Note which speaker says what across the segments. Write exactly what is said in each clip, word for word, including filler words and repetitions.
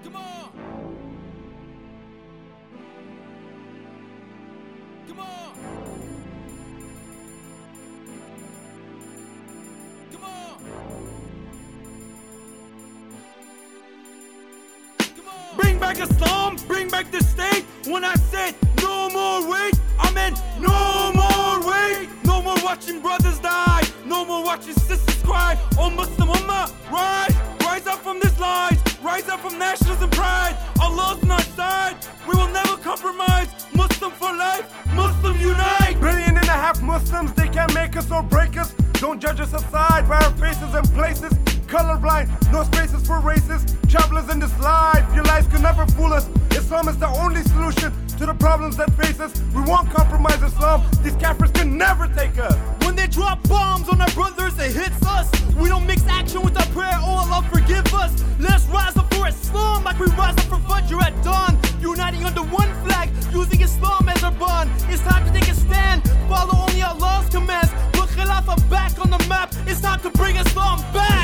Speaker 1: Come on. Come on. Come on. Come on. Bring back Islam, bring back the state. When I said no more wait, I meant no more wait. No more watching brothers die, no more watching sisters cry. Oh Muslim Ummah, rise, rise up from this lies, rise up from nationalism pride. Allah's on our side, we will never compromise. Muslim for life, Muslim unite.
Speaker 2: Billion and a half Muslims, they can't make us or break us. Don't judge us aside by our faces and places. Colorblind, no spaces for races. Travelers in this life, your lies can never fool us. Islam is the only solution to the problems that face us. We won't compromise Islam, these kafirs can never take us.
Speaker 1: When they drop bombs on our brothers, it hits us. We don't mix action with our prayer, oh Allah forgive us. Let's rise up for Islam like we rise up for Fajr at dawn. Uniting under one flag, using Islam as our bond. It's time to take a stand, follow only Allah's commands. Put Khilafah back on the map, it's time to bring Islam back.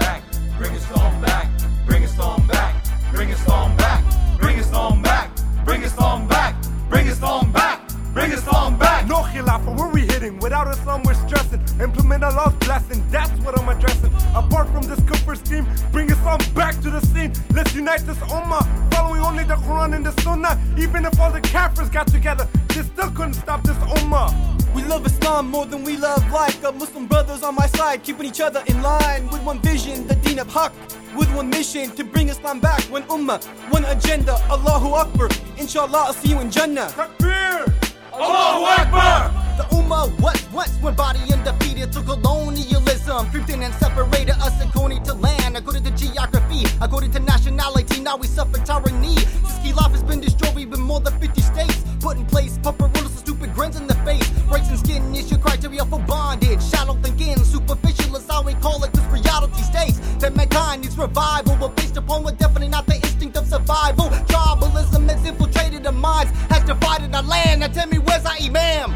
Speaker 3: Bring Islam back, bring Islam back, bring Islam back, bring Islam back, bring Islam back, bring Islam back, bring Islam back, bring Islam back.
Speaker 2: No khilafah, where we hitting? Without Islam we're stressing. Implement Allah's blessing, that's what I'm addressing. Apart from this kufr scheme, bring Islam back to the scene. Let's unite this ummah, following only the Quran and the Sunnah. Even if all the kafirs got together, they still couldn't stop this ummah.
Speaker 1: We love Islam more than we love life. Got Muslim brothers on my side, keeping each other in line. With one vision, the deen of haqq. With one mission, to bring Islam back. One ummah, one agenda. Allahu Akbar. Inshallah, I'll see you in Jannah.
Speaker 2: Takbir!
Speaker 3: Allahu Akbar!
Speaker 4: The Ummah was once one body undefeated to colonialism. Creeped in and separated us according to land, according to geography, according to nationality. Now we suffer tyranny. This khilaf has been destroyed with more than fifty states put in place. Puppet rulers with stupid grins in the face. Race and skin is your criteria for bondage. Shallow thinking, superficial is how we call it. This reality states that mankind needs revival, but based upon what definitely not the instinct of survival. Tribalism has infiltrated our minds, has divided our land. Now tell me, where's our imam?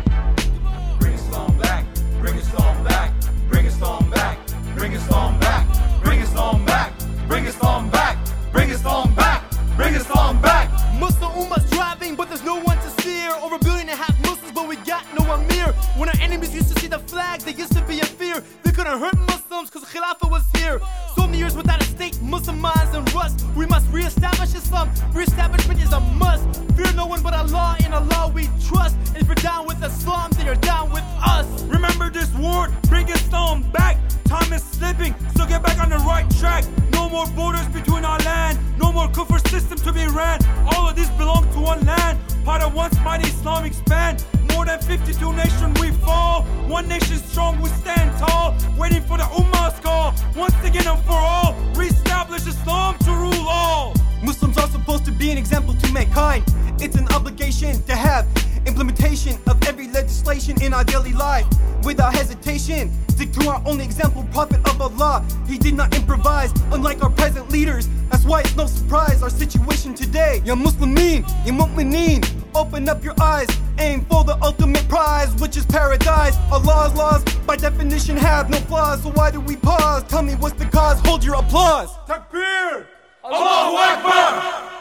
Speaker 3: Bring Islam back, bring Islam back, bring Islam back, bring Islam back, bring Islam back, bring Islam back, bring Islam back, bring Islam back.
Speaker 1: Muslim Ummah's driving, but there's no one to steer. Over a billion and a half Muslims, but we got no Amir. When our enemies used to see the flag, they used to be a fear. They couldn't hurt Muslims cause Khilafah was here. So many years without a state, Muslim minds in rust. We must re-establish Islam. Re-establishment is a must. Fear no one but Allah, in Allah we trust. And if you're down with Islam, then you're down with us. Remember this word, bring Islam back. Time is slipping, so get back on the right track. No more borders between our land. No more kufr system to be ran. All of these belong to one land. Part of once mighty Islamic span. More than fifty-two nations we fall. One nation strong we stand tall. Waiting for the Ummah's call. Once again and for all, re-establish Islam to rule all. Muslims are supposed to be an example to mankind. It's an obligation to have implementation of every legislation in our daily life. Without hesitation, stick to our only example, Prophet of Allah. He did not improvise, unlike our present leaders. That's why it's no surprise our situation today. Ya Muslimin, Ya Mu'mineen, open up your eyes, aim for the ultimate prize, which is paradise. Allah's laws, by definition, have no flaws. So why do we pause? Tell me what's the cause, hold your applause.
Speaker 2: Takbir!
Speaker 3: Allahu Akbar!